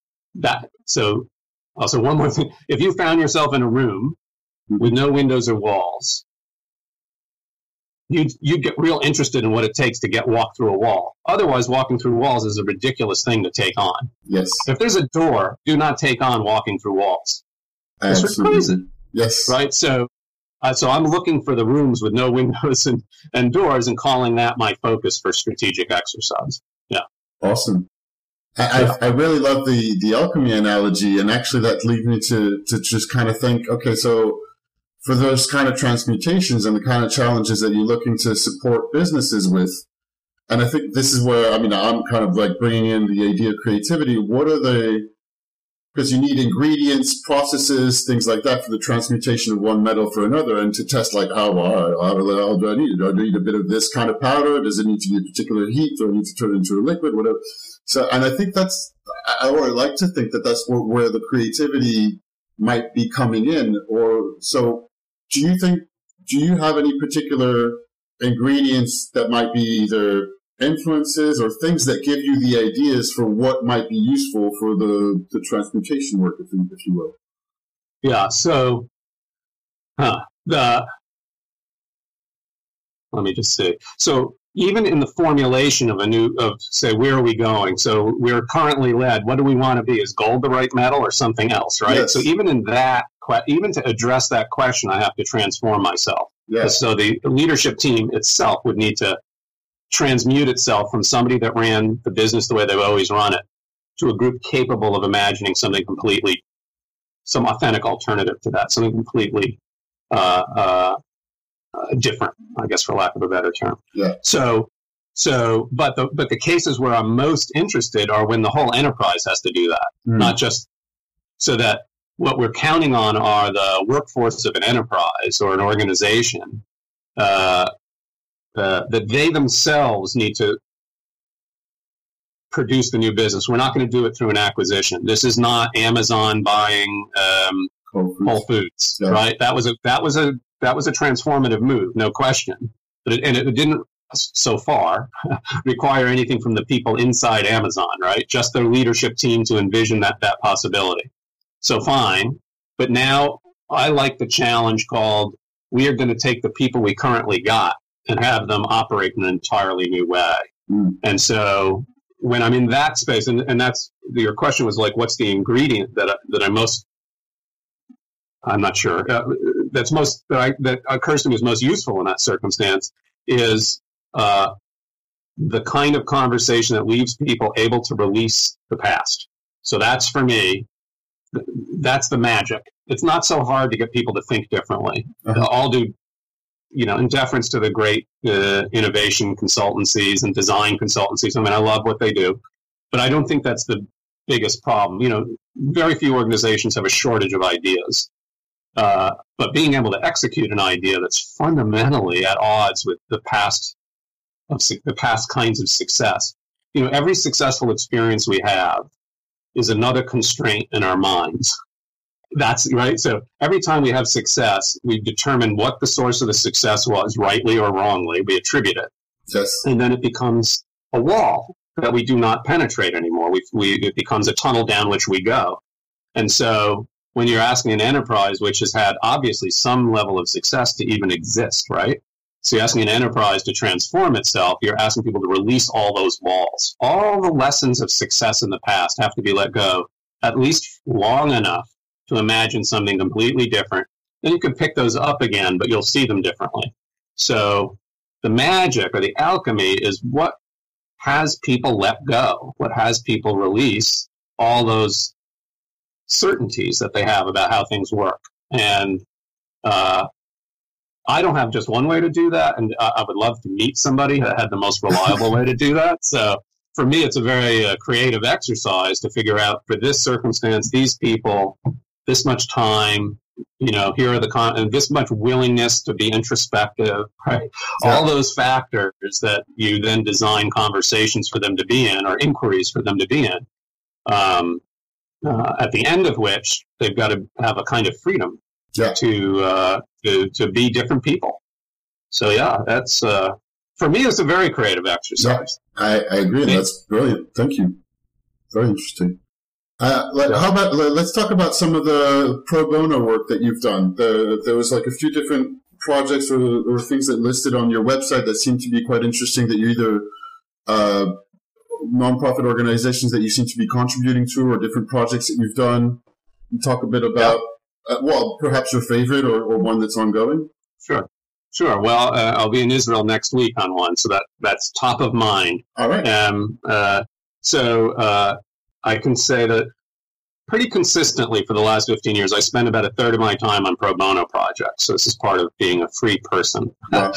also one more thing. If you found yourself in a room with no windows or walls, you'd get real interested in what it takes to walk through a wall. Otherwise, walking through walls is a ridiculous thing to take on. Yes. If there's a door, do not take on walking through walls. It's crazy. Yes. Right? So I'm looking for the rooms with no windows and doors and calling that my focus for strategic exercise. Yeah. Awesome. I really love the alchemy analogy, and actually that leads me to just kind of think, okay, so for those kind of transmutations and the kind of challenges that you're looking to support businesses with, and I think this is where, I'm kind of like bringing in the idea of creativity. What are because you need ingredients, processes, things like that for the transmutation of one metal for another, and to test like, how do I need it? Do I need a bit of this kind of powder? Does it need to be a particular heat? Do I need to turn it into a liquid? Whatever. So, and I think I like to think that that's where the creativity might be coming in. Or so, do you have any particular ingredients that might be either influences or things that give you the ideas for what might be useful for the transmutation work, if you will? Yeah. So, let me just say. So, even in the formulation of say, where are we going? So, we're currently lead. What do we want to be? Is gold the right metal or something else? Right. Yes. So, even in that, even to address that question, I have to transform myself. Yes. So, the leadership team itself would need to transmute itself from somebody that ran the business the way they've always run it to a group capable of imagining some authentic alternative to that, something completely different, I guess, for lack of a better term. Yeah. But the cases where I'm most interested are when the whole enterprise has to do that, not just so that what we're counting on are the workforce of an enterprise or an organization, that they themselves need to produce the new business. We're not going to do it through an acquisition. This is not Amazon buying Whole Foods, yeah. Right? That was a transformative move, no question. But it didn't so far require anything from the people inside Amazon, right? Just their leadership team to envision that possibility. So fine, but now I like the challenge called, we are going to take the people we currently got and have them operate in an entirely new way. And so when I'm in that space, and that's your question was like, what's the ingredient that I'm not sure, that occurs to me as most useful in that circumstance is the kind of conversation that leaves people able to release the past. So that's, for me, that's the magic. It's not so hard to get people to think differently. All do, in deference to the great innovation consultancies and design consultancies. I love what they do, but I don't think that's the biggest problem. Very few organizations have a shortage of ideas, but being able to execute an idea that's fundamentally at odds with the past kinds of success. Every successful experience we have is another constraint in our minds. That's right. So every time we have success, we determine what the source of the success was, rightly or wrongly. We attribute it. Yes. And then it becomes a wall that we do not penetrate anymore. It becomes a tunnel down which we go. And so when you're asking an enterprise, which has had obviously some level of success to even exist, right? So you're asking an enterprise to transform itself. You're asking people to release all those walls. All the lessons of success in the past have to be let go, at least long enough to imagine something completely different. Then you can pick those up again, but you'll see them differently. So the magic or the alchemy is what has people let go, what has people release all those certainties that they have about how things work. And I don't have just one way to do that, and I would love to meet somebody that had the most reliable way to do that. So for me, it's a very creative exercise to figure out, for this circumstance, these people, this much time, here are and this much willingness to be introspective, right? Yeah. All those factors that you then design conversations for them to be in, or inquiries for them to be in, at the end of which they've got to have a kind of freedom to be different people. So that's for me, it's a very creative exercise. Yeah, I agree. That's brilliant. Thank you. Very interesting. How about, let's talk about some of the pro bono work that you've done. There was like a few different projects or things that listed on your website that seemed to be quite interesting, that you either nonprofit organizations that you seem to be contributing to, or different projects that you've done. You talk a bit about, perhaps your favorite or one that's ongoing. Sure. Well, I'll be in Israel next week on one, so that's top of mind. All right. I can say that pretty consistently for the last 15 years, I spend about a third of my time on pro bono projects. So this is part of being a free person. Wow.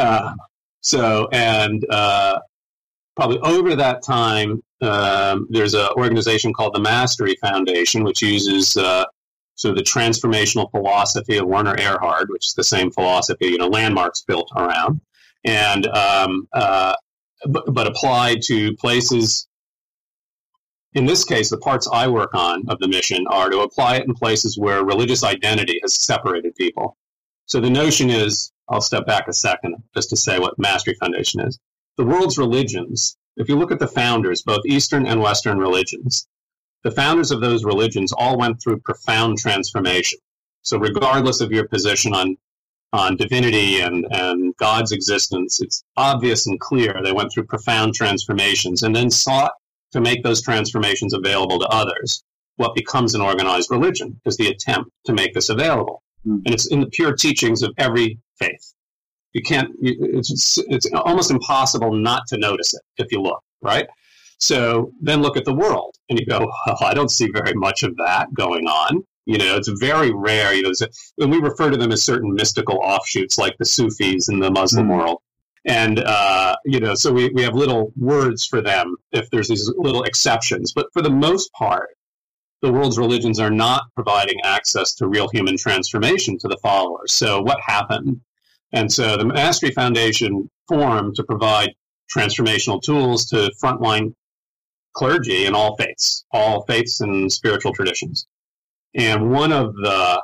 Probably over that time, there's an organization called the Mastery Foundation, which uses sort of the transformational philosophy of Werner Erhard, which is the same philosophy, Landmark's built around, and but applied to places. In this case, the parts I work on of the mission are to apply it in places where religious identity has separated people. So the notion is, I'll step back a second just to say what Mastery Foundation is. The world's religions, if you look at the founders, both Eastern and Western religions, the founders of those religions all went through profound transformation. So regardless of your position on divinity and God's existence, it's obvious and clear they went through profound transformations and then sought to make those transformations available to others. What becomes an organized religion is the attempt to make this available. And it's in the pure teachings of every faith. You can't, it's almost impossible not to notice it if you look, right? So then look at the world and you go, well, I don't see very much of that going on. It's very rare. And we refer to them as certain mystical offshoots like the Sufis in the Muslim world. And, so we have little words for them if there's these little exceptions. But for the most part, the world's religions are not providing access to real human transformation to the followers. So what happened? And so the Mastery Foundation formed to provide transformational tools to frontline clergy in all faiths and spiritual traditions. And one of the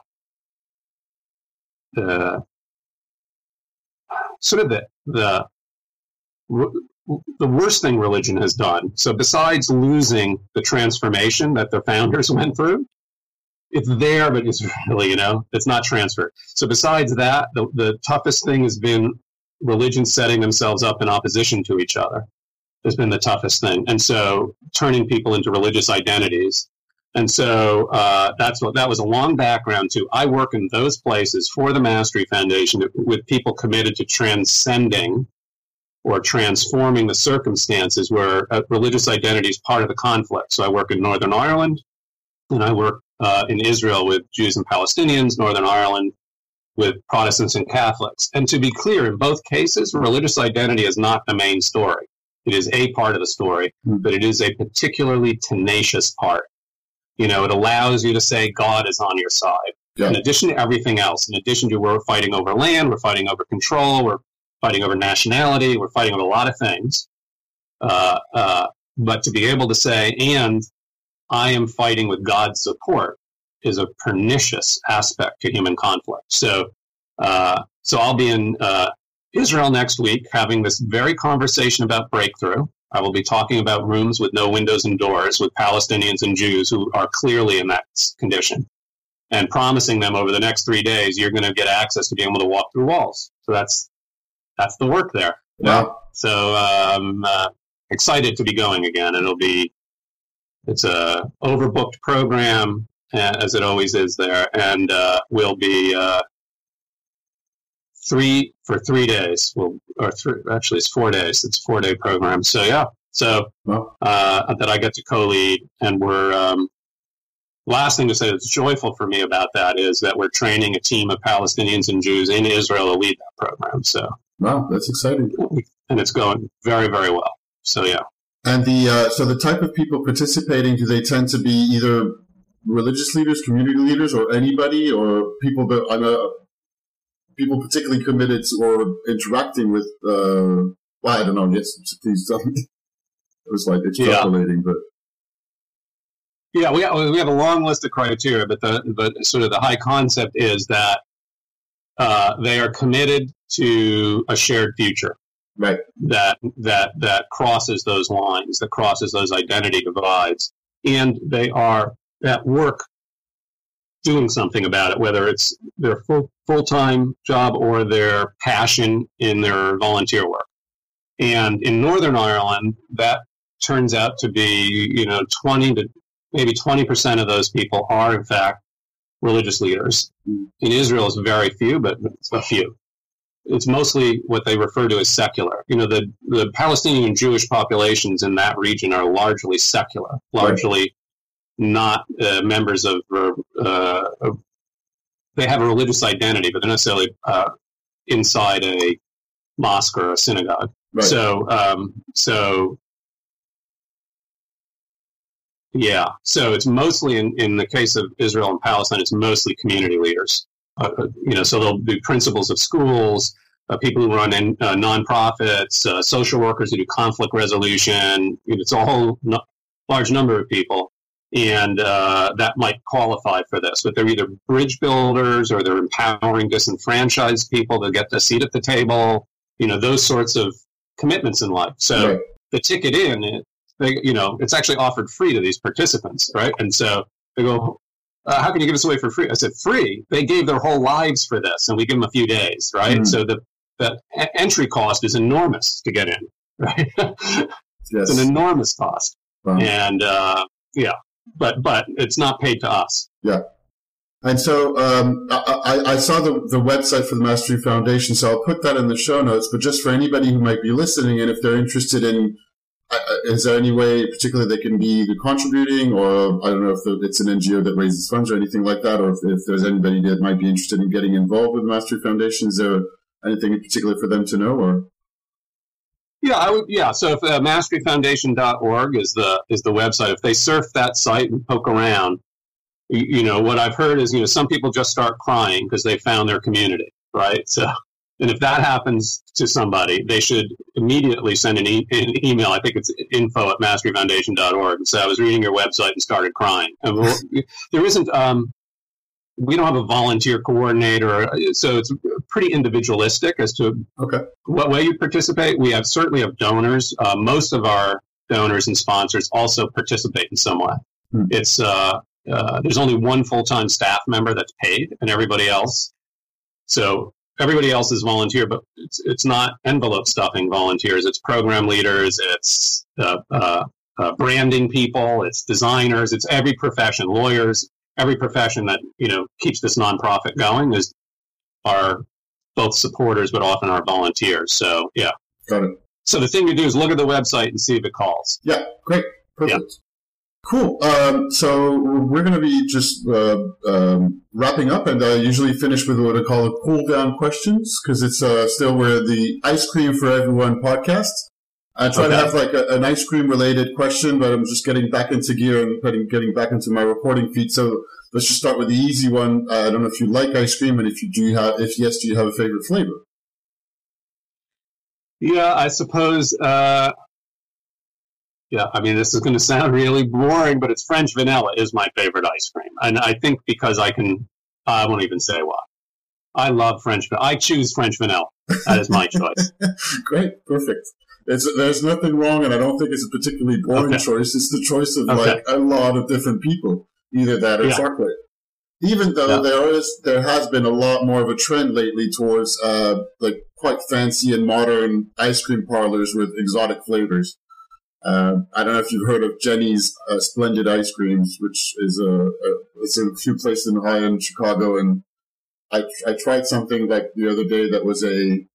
worst thing religion has done, so besides losing the transformation that the founders went through, it's there, but it's really, it's not transferred. So besides that, the toughest thing has been religion setting themselves up in opposition to each other. Has been the toughest thing. And so turning people into religious identities. And so that was a long background to. I work in those places for the Mastery Foundation with people committed to transcending or transforming the circumstances where religious identity is part of the conflict. So I work in Northern Ireland, and I work in Israel with Jews and Palestinians, Northern Ireland with Protestants and Catholics. And to be clear, in both cases, religious identity is not the main story. It is a part of the story, but it is a particularly tenacious part. It allows you to say God is on your side. Yeah. In addition to everything else, in addition to we're fighting over land, we're fighting over control, we're fighting over nationality, we're fighting over a lot of things. But to be able to say, and I am fighting with God's support, is a pernicious aspect to human conflict. So I'll be in Israel next week having this very conversation about breakthrough. I will be talking about rooms with no windows and doors with Palestinians and Jews who are clearly in that condition, and promising them over the next 3 days, you're going to get access to being able to walk through walls. So that's the work there. Wow. So I'm excited to be going again. It's a overbooked program, as it always is there, and we'll be 3 days. Actually, it's 4 days. It's a 4-day program. So yeah. So that I get to co-lead, and we're. Last thing to say that's joyful for me about that is that we're training a team of Palestinians and Jews in Israel to lead that program. So wow, that's exciting, and it's going very, very well. So yeah. And the type of people participating, do they tend to be either religious leaders, community leaders, or anybody, or people that people particularly committed or interacting with? Well, I don't know. Yes, please tell me. It was like extrapolating, but. Yeah, we have a long list of criteria, but sort of the high concept is that they are committed to a shared future, right? That crosses those lines, that crosses those identity divides, and they are at work doing something about it, whether it's their full-time job or their passion in their volunteer work. And in Northern Ireland, that turns out to be 20% of those people are, in fact, religious leaders. In Israel, it's very few, but it's a few. it's mostly what they refer to as secular. The Palestinian Jewish populations in that region are largely secular, largely not members of. They have a religious identity, but they're not necessarily inside a mosque or a synagogue. Right. So it's mostly in the case of Israel and Palestine, it's mostly community leaders. So they'll be principals of schools, people who run nonprofits, social workers who do conflict resolution. It's a whole large number of people, and that might qualify for this. But they're either bridge builders or they're empowering disenfranchised people to get a seat at the table. Those sorts of commitments in life. So the ticket in, it's actually offered free to these participants, right? And so they go, how can you give us away for free? I said, free? They gave their whole lives for this, and we give them a few days, right? Mm-hmm. So the entry cost is enormous to get in, right? Yes. It's an enormous cost. Wow. And, but it's not paid to us. Yeah. And so I saw the website for the Mastery Foundation, so I'll put that in the show notes. But just for anybody who might be listening, and if they're interested in, is there any way particularly they can be either contributing, or I don't know if it's an NGO that raises funds or anything like that, or if there's anybody that might be interested in getting involved with the Mastery Foundation, is there anything in particular for them to know? Or So if masteryfoundation.org is the website, if they surf that site and poke around, what I've heard is, some people just start crying because they found their community, right? So, and if that happens to somebody, they should immediately send an email. I think it's info@masteryfoundation.org. And so I was reading your website and started crying. And there isn't, we don't have a volunteer coordinator, so it's pretty individualistic as to what way you participate. We certainly have donors. Most of our donors and sponsors also participate in some way. It's there's only one full-time staff member that's paid, and everybody else. So everybody else is volunteer, but it's not envelope stuffing volunteers. It's program leaders. It's branding people. It's designers. It's every profession, lawyers. Every profession that keeps this nonprofit going are both supporters, but often are volunteers. So yeah, got it. So the thing to do is look at the website and see if it calls. Yeah, great, perfect. Yeah. Cool. So we're going to be just wrapping up, and I usually finish with what I call a cool down questions, because it's still we're the Ice Cream for Everyone podcast. I try to have like an ice cream related question, but I'm just getting back into gear and getting back into my reporting feed. So let's just start with the easy one. I don't know if you like ice cream, and if yes, do you have a favorite flavor? Yeah, I suppose. This is going to sound really boring, but it's French vanilla is my favorite ice cream. And I think because I won't even say why. I love French vanilla. I choose French vanilla. That is my choice. Great. Perfect. There's nothing wrong, and I don't think it's a particularly boring choice. It's the choice of like a lot of different people, either that or chocolate. Even though there has been a lot more of a trend lately towards like quite fancy and modern ice cream parlors with exotic flavors. I don't know if you've heard of Jenny's Splendid Ice Creams, which is it's in a few places in Ohio and Chicago, and I tried something like the other day that was a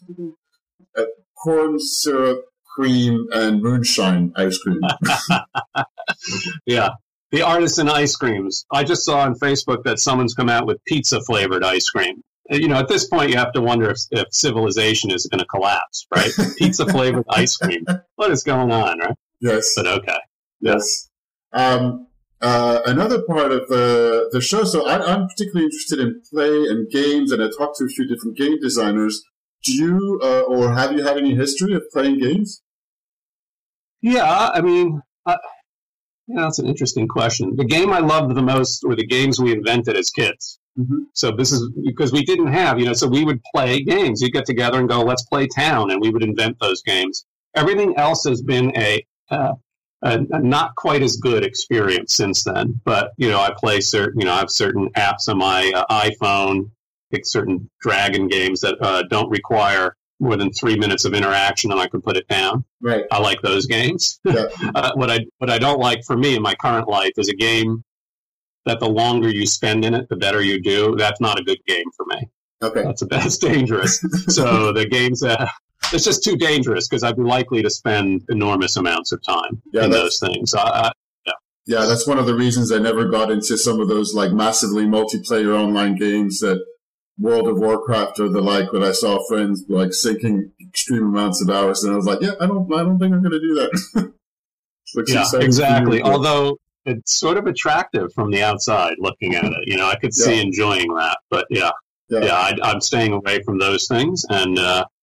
corn syrup, cream, and moonshine ice cream. Yeah. The artisan ice creams. I just saw on Facebook that someone's come out with pizza-flavored ice cream. At this point, you have to wonder if civilization is going to collapse, right? Pizza-flavored ice cream. What is going on, right? Yes. But okay. Yes. Another part of the show, so I'm particularly interested in play and games, and I talked to a few different game designers. Do you, or have you had any history of playing games? Yeah, that's an interesting question. The game I loved the most were the games we invented as kids. Mm-hmm. So this is because we didn't have, so we would play games. You'd get together and go, let's play town, and we would invent those games. Everything else has been a not quite as good experience since then. But, I play I have certain apps on my iPhone, pick certain dragon games that don't require more than 3 minutes of interaction, and I can put it down. Right. I like those games. Yeah. What I don't like for me in my current life is a game that the longer you spend in it, the better you do. That's not a good game for me. Okay. That's dangerous. So the games, it's just too dangerous because I'd be likely to spend enormous amounts of time in those things. Yeah, that's one of the reasons I never got into some of those like massively multiplayer online games that World of Warcraft or the like, when I saw friends like sinking extreme amounts of hours, and I was like, yeah, I don't think I'm going to do that. Yeah, exactly. Although it's sort of attractive from the outside looking at it. I could see enjoying that, but I'm staying away from those things and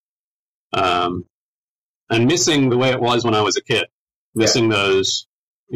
missing the way it was when I was a kid. Missing those,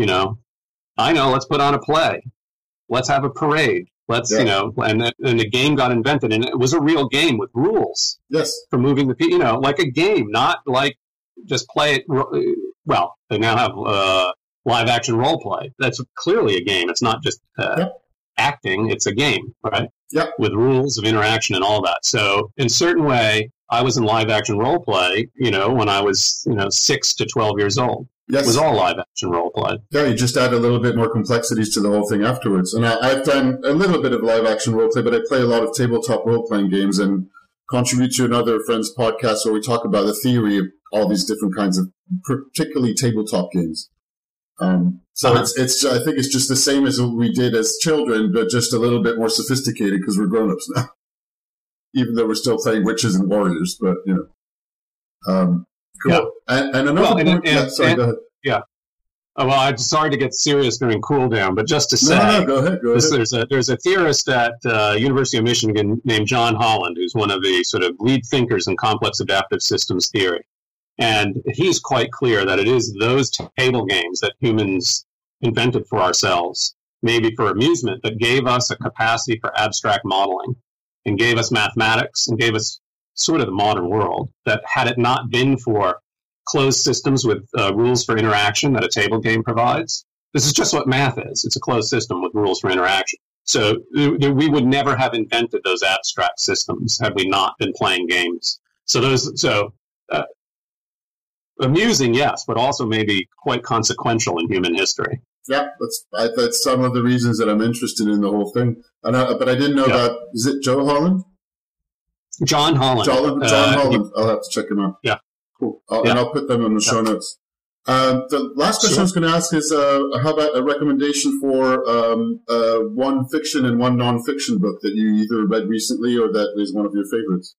I know, let's put on a play. Let's have a parade. Let's, and the game got invented, and it was a real game with rules. Yes. For moving the, like a game, not like just play it. Well, they now have live action role play. That's clearly a game. It's not just acting. It's a game, right? Yeah. With rules of interaction and all that. So in a certain way, I was in live action role play, when I was, 6 to 12 years old. Yes. It was all live action role play. Yeah, you just add a little bit more complexities to the whole thing afterwards. And I've done a little bit of live action role play, but I play a lot of tabletop role playing games and contribute to another friend's podcast where we talk about the theory of all these different kinds of particularly tabletop games. So it's I think it's just the same as what we did as children, but just a little bit more sophisticated because we're grown-ups now. Even though we're still playing witches and warriors, but cool. Yeah. And another point. Go ahead. Yeah. Well, I'm sorry to get serious during cool down, but just to say, no, go ahead. There's a theorist at University of Michigan named John Holland, who's one of the sort of lead thinkers in complex adaptive systems theory. And he's quite clear that it is those table games that humans invented for ourselves, maybe for amusement, that gave us a capacity for abstract modeling and gave us mathematics and gave us sort of the modern world, that had it not been for closed systems with rules for interaction that a table game provides, this is just what math is. It's a closed system with rules for interaction. So we would never have invented those abstract systems had we not been playing games. So amusing, yes, but also maybe quite consequential in human history. Yeah, that's some of the reasons that I'm interested in the whole thing. But I didn't know about, is it Joe Holland? John Holland. John Holland. I'll have to check him out. Yeah. Cool. And I'll put them in the show notes. The last question I was going to ask is, how about a recommendation for one fiction and one nonfiction book that you either read recently or that is one of your favorites?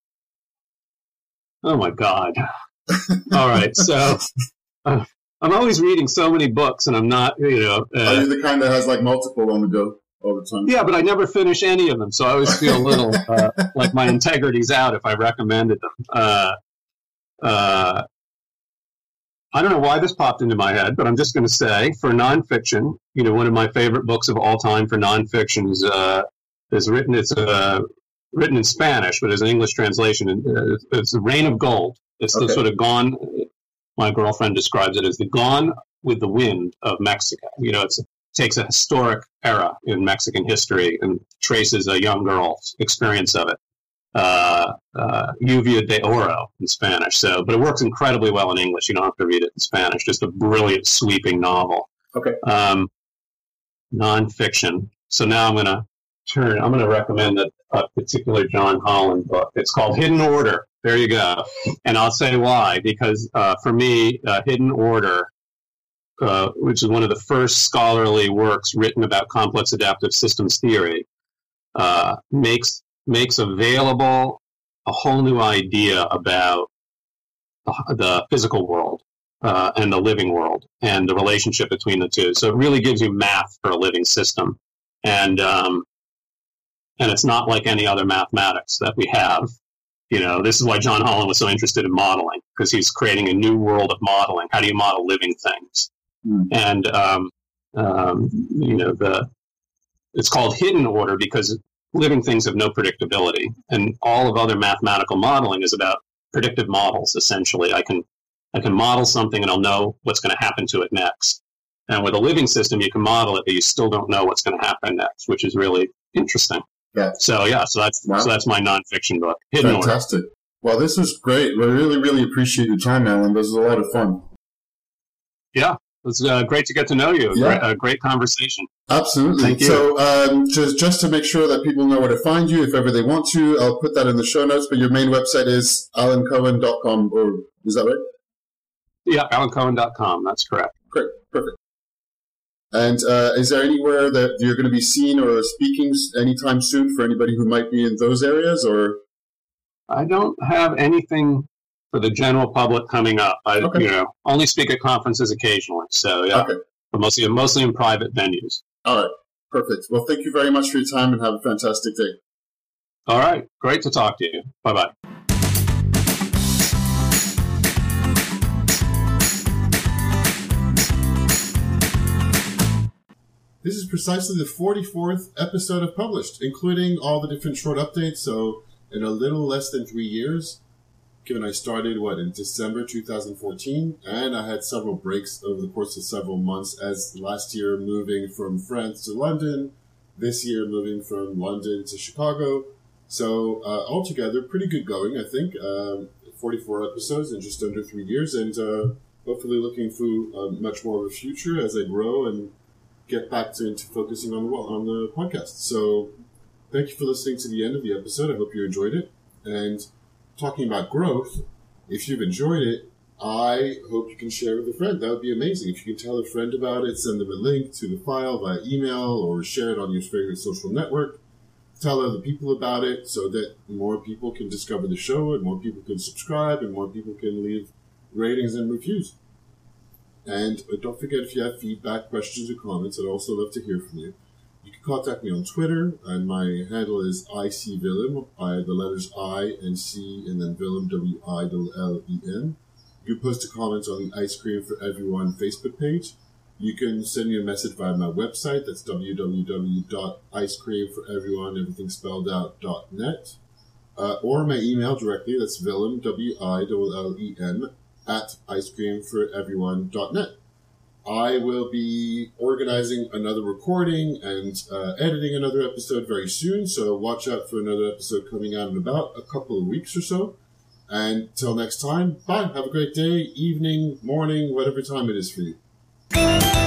Oh, my God. All right. So I'm always reading so many books, and I'm not, are you the kind that has like multiple on the go all the time? Yeah, but I never finish any of them, so I always feel a little like my integrity's out if I recommended them. I don't know why this popped into my head, but I'm just going to say, for nonfiction, one of my favorite books of all time for nonfiction is written. It's written in Spanish, but as an English translation, it's The Reign of Gold. It's the sort of Gone. My girlfriend describes it as the Gone with the Wind of Mexico. It takes a historic era in Mexican history and traces a young girl's experience of it. Lluvia de Oro in Spanish. But it works incredibly well in English. You don't have to read it in Spanish. Just a brilliant, sweeping novel. Okay. Nonfiction. So now I'm going to recommend a particular John Holland book. It's called Hidden Order. There you go. And I'll say why. Because for me, Hidden Order, which is one of the first scholarly works written about complex adaptive systems theory, makes available a whole new idea about the physical world and the living world and the relationship between the two. So it really gives you math for a living system. And it's not like any other mathematics that we have. This is why John Holland was so interested in modeling, because he's creating a new world of modeling. How do you model living things? And, it's called Hidden Order because living things have no predictability. And all of other mathematical modeling is about predictive models, essentially. I can model something and I'll know what's going to happen to it next. And with a living system, you can model it, but you still don't know what's going to happen next, which is really interesting. Yeah. So that's my nonfiction book. Hidden Fantastic. Order. Well, this was great. We really, really appreciate your time, Alan. This was a lot of fun. Yeah. was great to get to know you. Yeah. A great conversation. Absolutely. Thank you. So just to make sure that people know where to find you, if ever they want to, I'll put that in the show notes. But your main website is alancohen.com, or is that right? Yeah, alancohen.com. That's correct. Great. Perfect. And is there anywhere that you're going to be seen or speaking anytime soon for anybody who might be in those areas? Or I don't have anything for the general public coming up. I only speak at conferences occasionally. So yeah, okay. But mostly in private venues. All right, perfect. Well, thank you very much for your time, and have a fantastic day. All right, great to talk to you. Bye bye. This is precisely the 44th episode of Published, including all the different short updates. So in a little less than 3 years, given I started, in December 2014, and I had several breaks over the course of several months, as last year moving from France to London, this year moving from London to Chicago. So altogether, pretty good going, I think. 44 episodes in just under 3 years, and hopefully looking for much more of a future as I grow and get back into focusing on the podcast. So thank you for listening to the end of the episode. I hope you enjoyed it. And talking about growth, if you've enjoyed it, I hope you can share with a friend. That would be amazing. If you can tell a friend about it, send them a link to the file via email or share it on your favorite social network. Tell other people about it so that more people can discover the show and more people can subscribe and more people can leave ratings and reviews. And don't forget, if you have feedback, questions, or comments, I'd also love to hear from you. You can contact me on Twitter, and my handle is ICVillem, the letters I and C, and then Willem, W-I-L-L-E-M. You can post a comment on the Ice Cream for Everyone Facebook page. You can send me a message via my website, that's www.icecreamforeveryone.net, or my email directly, that's Willem, W-I-L-L-E-M, at icecreamforeveryone.net. I will be organizing another recording and editing another episode very soon, so watch out for another episode coming out in about a couple of weeks or so. And till next time, bye. Have a great day, evening, morning, whatever time it is for you.